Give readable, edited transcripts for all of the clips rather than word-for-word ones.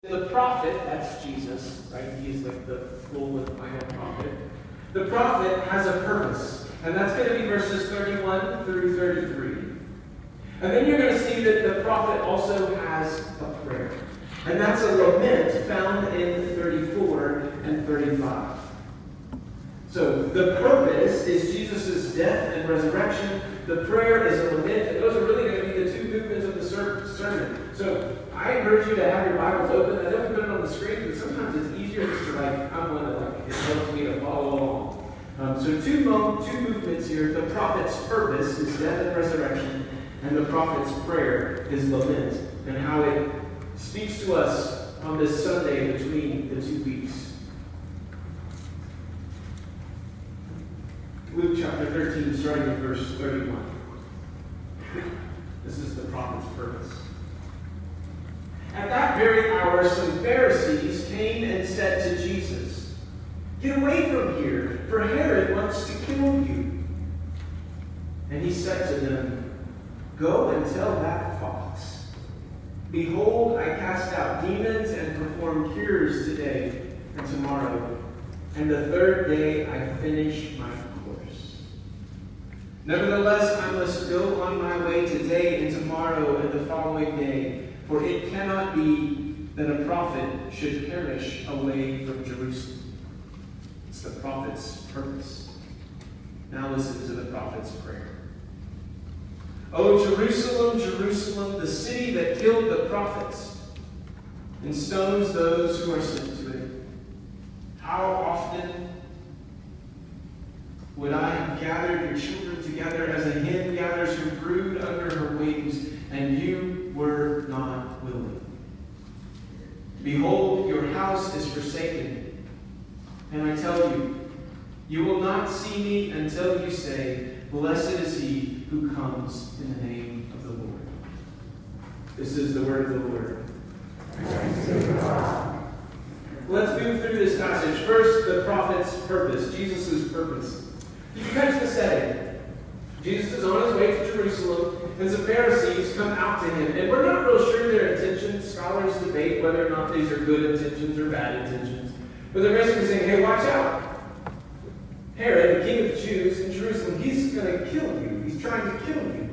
The prophet, that's Jesus, right? He is like the full and final prophet. The prophet has a purpose, and that's going to be verses 31 through 33. And then you're going to see that the prophet also has a prayer. And that's a lament found in 34 and 35. So the purpose is Jesus' death and resurrection. The prayer is a lament. And those are really going to be the two movements of the sermon. So I encourage you to have your Bibles open. I know we put it on the screen, but sometimes it's easier just to I'm one that it helps me to follow along. So two movements here. The prophet's purpose is death and resurrection, and the prophet's prayer is lament, and how it speaks to us on this Sunday between the 2 weeks. Luke chapter 13, starting with verse 31. This is the prophet's purpose. At that very hour, some Pharisees came and said to Jesus, "Get away from here, for Herod wants to kill you." And he said to them, "Go and tell that fox, behold, I cast out demons and perform cures today and tomorrow, and the third day I finish my course. Nevertheless, I must go on my way today and tomorrow and the following day, for it cannot be that a prophet should perish away from Jerusalem." It's the prophet's purpose. Now listen to the prophet's prayer. "O Jerusalem, Jerusalem, the city that killed the prophets and stones those who are sent to it. How often would I have gathered your children together as a hen gathers her brood under her wings, and you were not willing. Behold, your house is forsaken. And I tell you, you will not see me until you say, 'Blessed is he who comes in the name of the Lord.'" This is the word of the Lord. Let's move through this passage. First, the prophet's purpose, Jesus' purpose. Did you catch the setting? Jesus is on his way to Jerusalem, and some Pharisees come out to him. And we're not real sure their intentions. Scholars debate whether or not these are good intentions or bad intentions. But they're basically saying, "Hey, watch out. Herod, the king of the Jews in Jerusalem, he's going to kill you. He's trying to kill you."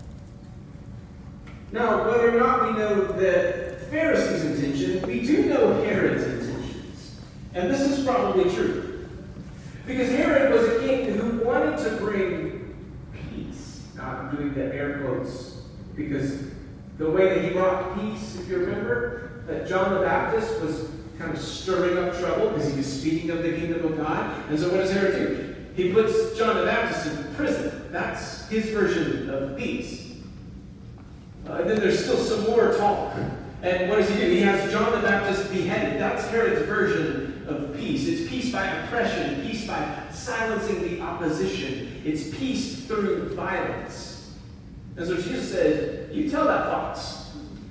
Now, whether or not we know the Pharisees' intention, we do know Herod's intentions. And this is probably true. Because Herod was a king who wanted to bring peace. Now, I'm doing the air quotes because the way that he brought peace, if you remember, that John the Baptist was kind of stirring up trouble because he was speaking of the kingdom of God. And so what does Herod do? He puts John the Baptist in prison. That's his version of peace. And then there's still some more talk. And what does he do? He has John the Baptist beheaded. That's Herod's version of peace. It's peace by oppression, peace by silencing the opposition. It's peace through violence. And so Jesus said, "You tell that fox,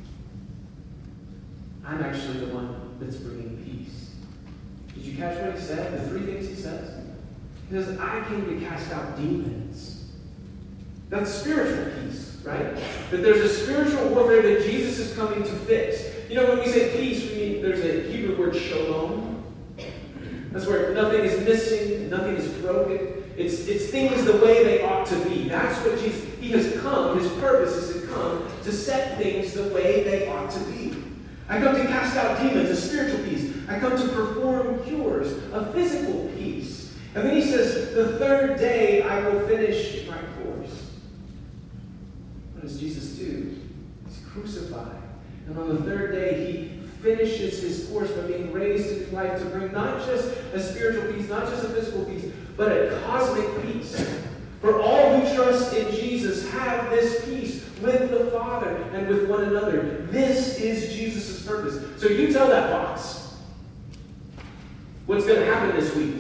I'm actually the one that's bringing peace." Did you catch what he said? The 3 things he says? He says, "I came to cast out demons." That's spiritual peace, right? That there's a spiritual warfare that Jesus is coming to fix. You know, when we say peace, we mean there's a Hebrew word shalom. That's where nothing is missing, nothing is broken. It's things the way they ought to be. That's what Jesus, he has come, his purpose is to come to set things the way they ought to be. I come to cast out demons, a spiritual peace. I come to perform cures, a physical peace. And then he says, "The third day I will finish my course." What does Jesus do? He's crucified. And on the third day, he finishes his course by being raised to new life to bring not just a spiritual peace, not just a physical peace, but a cosmic peace. For all who trust in Jesus have this peace with the Father and with one another. This is Jesus' purpose. So you tell that fox what's going to happen this week.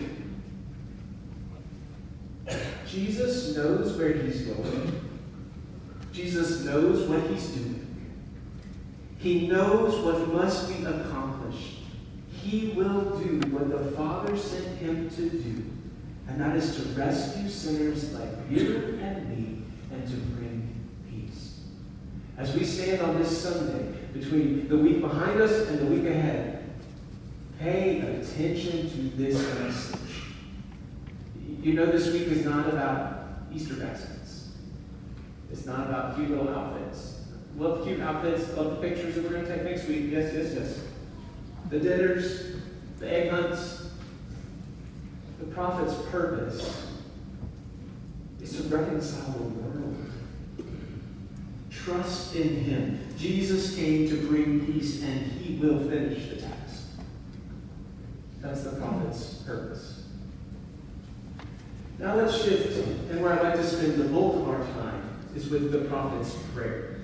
Jesus knows where he's going. Jesus knows what he's doing. He knows what must be accomplished. He will do what the Father sent him to do, and that is to rescue sinners like you and me and to bring peace. As we stand on this Sunday, between the week behind us and the week ahead. Pay attention to this message. You know, this week is not about Easter baskets. It's not about cute little outfits. Love cute outfits, love the pictures that we're going to take next week. Yes, yes, yes. The dinners, the egg hunts. The prophet's purpose is to reconcile the world. Trust in him. Jesus came to bring peace, and he will finish the task. That's the prophet's purpose. Now let's shift, and where I'd like to spend the bulk of our time is with the prophet's prayer.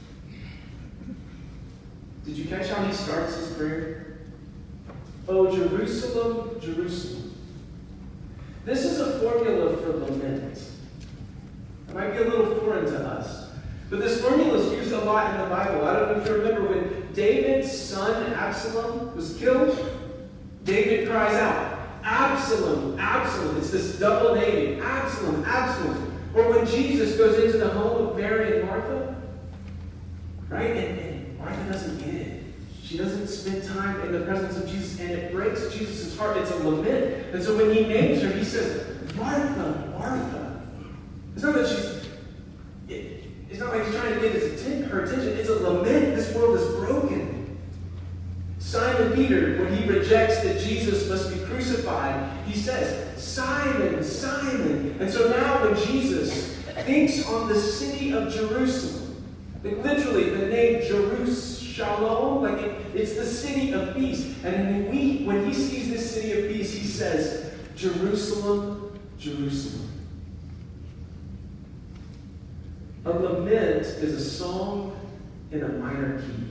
Did you catch how he starts his prayer? Oh, Jerusalem, Jerusalem. This is a formula for lament. It might be a little foreign to us, but this formula is used a lot in the Bible. I don't know if you remember when David's son Absalom was killed. David cries out, Absalom, Absalom. It's this double naming, Absalom, Absalom. Or when Jesus goes into the home of Mary and Martha, right? And Martha doesn't get it. She doesn't spend time in the presence of Jesus, and it breaks Jesus' heart. It's a lament. And so when he names her, he says, Martha, Martha. It's not that it's not like he's trying to get her attention. It's a lament. This world is broken. Simon Peter, when he rejects that Jesus must be crucified, he says, Simon, Simon. And so now when Jesus thinks on the city of Jerusalem, like literally the name Jerusalem, like it's the city of peace. And when he sees this city of peace, he says, Jerusalem, Jerusalem. A lament is a song in a minor key.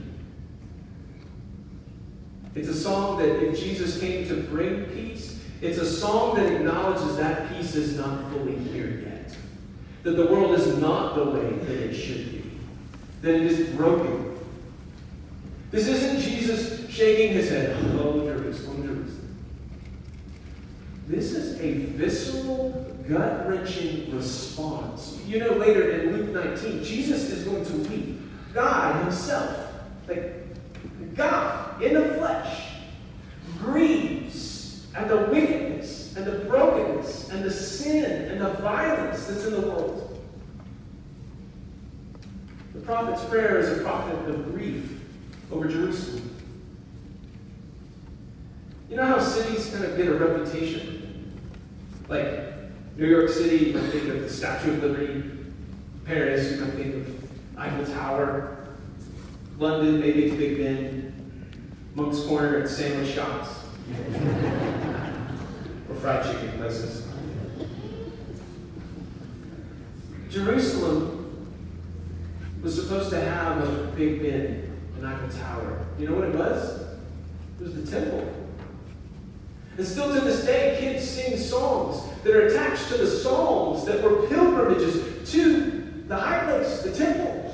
It's a song that if Jesus came to bring peace, it's a song that acknowledges that peace is not fully here yet. That the world is not the way that it should be. That it is broken. This isn't Jesus shaking his head, oh, Jerusalem, Jerusalem. This is a visceral, gut-wrenching response. You know, later in Luke 19, Jesus is going to weep. God himself, like God in the flesh, grieves at the wickedness and the brokenness and the sin and the violence that's in the world. The prophet's prayer is a prophet of grief over Jerusalem. You know how cities kind of get a reputation? Like New York City, you might think of the Statue of Liberty. Paris, you might think of Eiffel Tower. London, maybe it's Big Ben. Monk's Corner and sandwich shops. Or fried chicken places. Jerusalem was supposed to have a Big Ben, an Eiffel Tower. You know what it was? It was the temple. And still to this day, kids sing songs that are attached to the Psalms that were pilgrimages to the high place, the temple.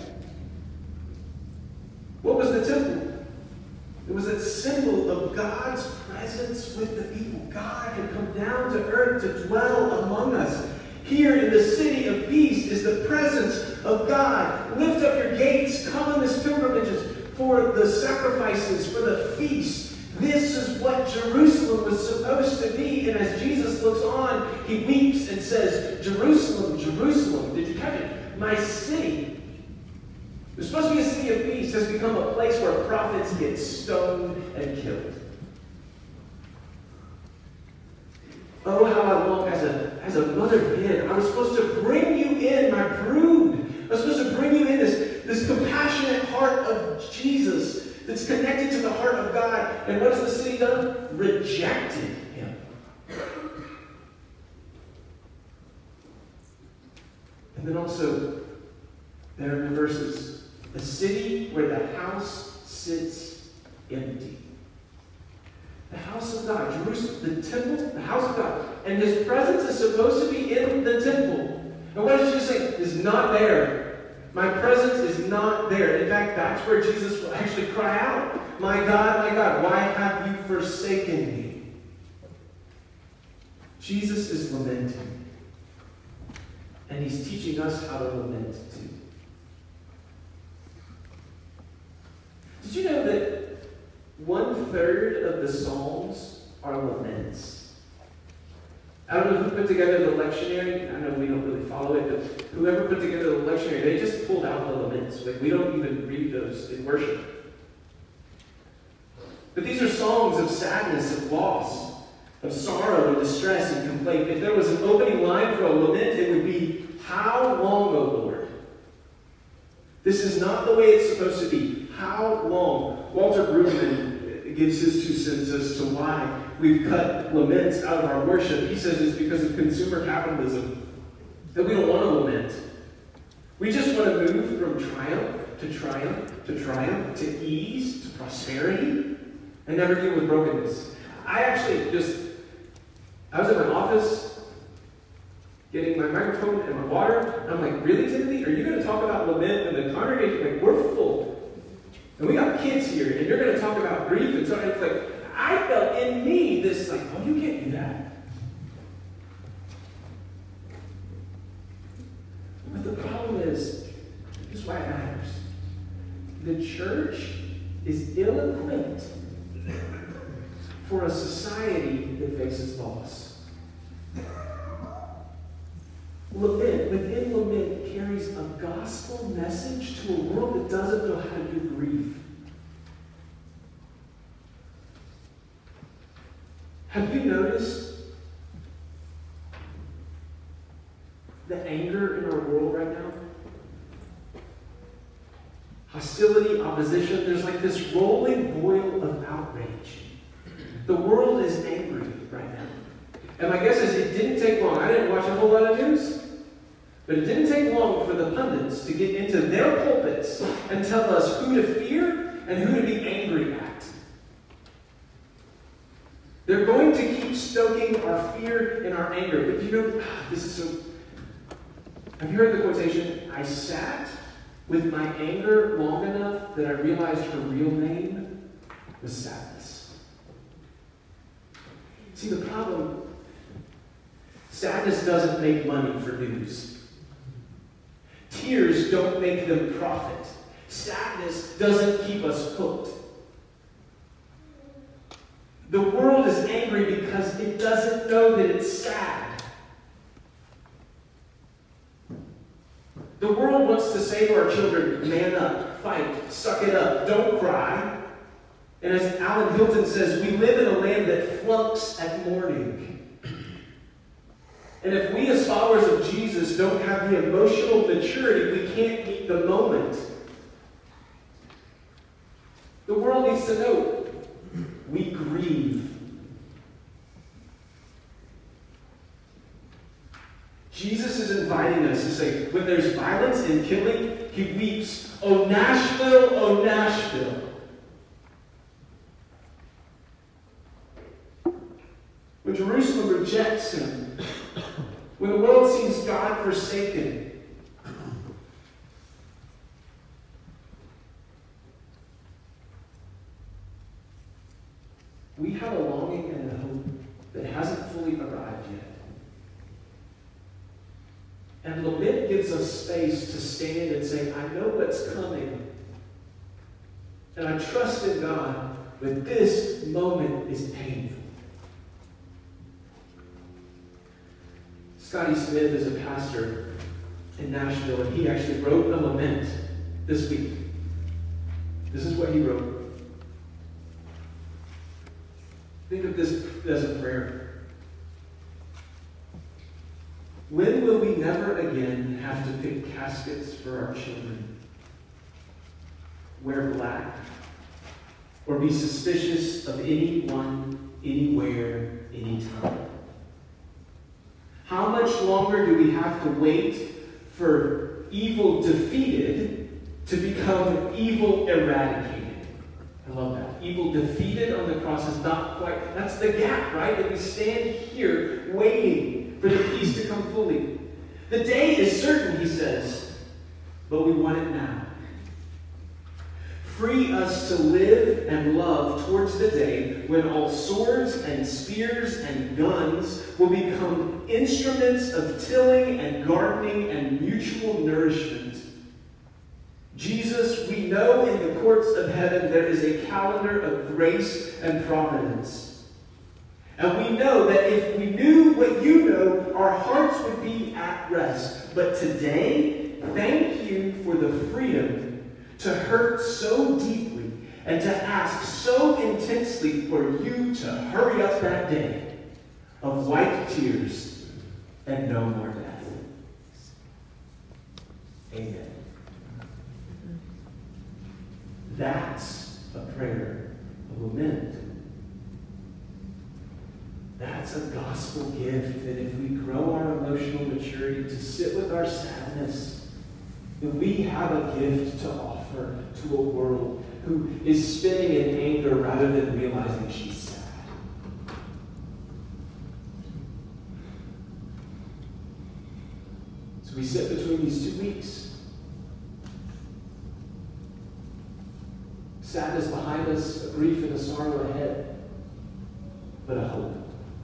What was the temple? It was a symbol of God's presence with the people. God had come down to earth to dwell among us. Here in the city of peace is the presence of God. Lift up your gates, come on this pilgrimages for the sacrifices, for the feast. This is what Jerusalem was supposed to be. And as Jesus looks on, he weeps and says, Jerusalem, Jerusalem. Did you catch it? My city. It was supposed to be a city of peace, has become a place where prophets get stoned and killed. Oh, how I long, as a mother hen, I was supposed to bring you in, my brood. I was supposed to bring you in this compassionate heart of Jesus that's connected to the heart of God. And what has the city done? Rejected him. And then also, there in the verses, a city where the house sits empty. The house of God, Jerusalem, the temple, the house of God. And his presence is supposed to be in the temple. And what does Jesus say? Is not there. My presence is not there. In fact, that's where Jesus will actually cry out, my God, why have you forsaken me? Jesus is lamenting. And he's teaching us how to lament too. Did you know that 1/3 of the Psalms are laments? I don't know who put together the lectionary. I know we don't really follow it, but whoever put together the lectionary, they just pulled out the laments. Like, we don't even read those in worship. But these are songs of sadness, of loss, of sorrow and distress and complaint. If there was an opening line for a lament, it would be, "How long, O Lord?" This is not the way it's supposed to be. How long? Walter Brueggemann gives his 2 cents as to why we've cut laments out of our worship. He says it's because of consumer capitalism, that we don't want to lament. We just want to move from triumph to triumph to triumph, to ease, to prosperity, and never deal with brokenness. I was in my office getting my microphone and my water, and I'm like, "Really, Timothy? Are you going to talk about lament in the congregation? Like, we're full. And we got kids here, and you're going to talk about grief." And so it's like, I felt in me this, like, "Oh, you can't do that." But the problem is, this is why it matters. The church is ill-equipped for a society that faces loss. Lament, within lament, carries a gospel message to a world that doesn't know how to do grief. Have you noticed the anger in our world right now? Hostility, opposition, there's like this rolling boil of outrage. The world is angry right now. And my guess is it didn't take long. I didn't watch a whole lot of news, but it didn't take long for the pundits to get into their pulpits and tell us who to fear and who to be angry at. They're going to keep stoking our fear and our anger. But you know, this is so... Have you heard the quotation, "I sat with my anger long enough that I realized her real name was sadness"? See, the problem, sadness doesn't make money for news. Tears don't make them profit. Sadness doesn't keep us hooked. The world is angry because it doesn't know that it's sad. The world wants to say to our children, "Man up, fight, suck it up, don't cry." And as Alan Hilton says, we live in a land that flunks at mourning. And if we as followers of Jesus don't have the emotional maturity, we can't meet the moment. The world needs to know we grieve. Jesus is inviting us to say, when there's violence and killing, he weeps, "Oh Nashville, oh Nashville." When Jerusalem rejects him, when the world seems God-forsaken, we have a longing and a hope that hasn't fully arrived yet. And lament gives us space to stand and say, "I know what's coming. And I trust in God, but this moment is painful." Scotty Smith is a pastor in Nashville, and he actually wrote a lament this week. This is what he wrote. Think of this as a prayer. When will we never again have to pick caskets for our children, wear black, or be suspicious of anyone, anywhere, anytime? How much longer do we have to wait for evil defeated to become evil eradicated? I love that. Evil defeated on the cross is not quite... That's the gap, right? That we stand here waiting for the peace to come fully. The day is certain, he says, but we want it now. Free us to live and love towards the day when all swords and spears and guns will become instruments of tilling and gardening and mutual nourishment. Jesus, we know in the courts of heaven there is a calendar of grace and providence. And we know that if we knew what you know, our hearts would be at rest. But today, thank you for the freedom to hurt so deeply and to ask so intensely for you to hurry up that day of white tears and no more death. Amen. That's a prayer of lament. That's a gospel gift that if we grow our emotional maturity to sit with our sadness, then we have a gift to offer to a world who is spinning in anger rather than realizing she's sad. So we sit between these 2 weeks. Sadness behind us, a grief and a sorrow ahead, but a hope.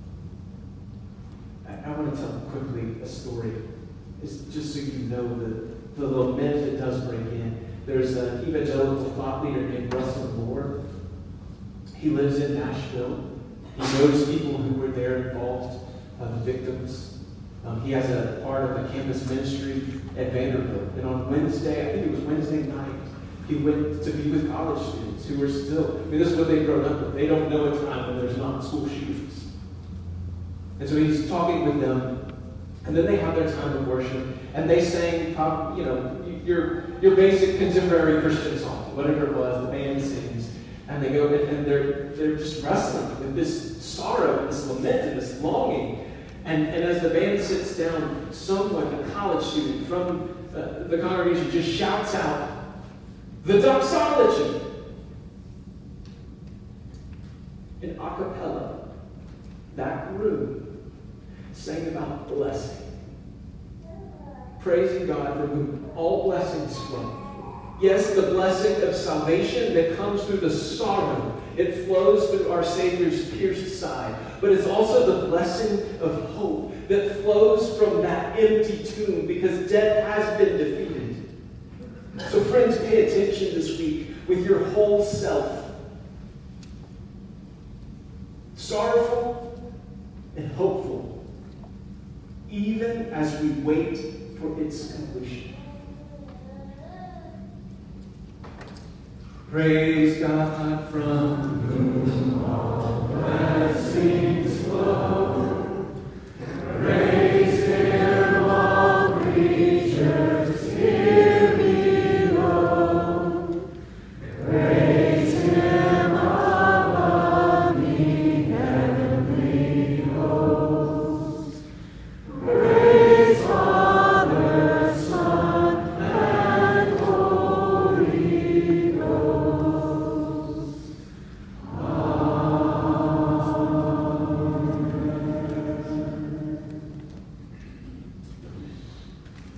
I want to tell quickly a story. It's just so you know the lament it does bring in. There's an evangelical thought leader named Russell Moore. He lives in Nashville. He knows people who were there involved, the victims. He has a part of a campus ministry at Vanderbilt. And on Wednesday, I think it was Wednesday night, he went to be with college students who are still, this is what they've grown up with. They don't know a time when there's not school shootings. And so he's talking with them, and then they have their time of worship, and they sang, your basic contemporary Christian song, whatever it was, the band sings, and they go and they're just wrestling with this sorrow, this lament, and this longing. And as the band sits down, someone, a college student from the congregation, just shouts out, "The doxology!" In a cappella, that room sang about blessing. Praising God from whom all blessings flow. Yes, the blessing of salvation that comes through the sorrow. It flows through our Savior's pierced side. But it's also the blessing of hope that flows from that empty tomb because death has been defeated. So friends, pay attention this week with your whole self. Sorrowful and hopeful, even as we wait for its completion. Praise God from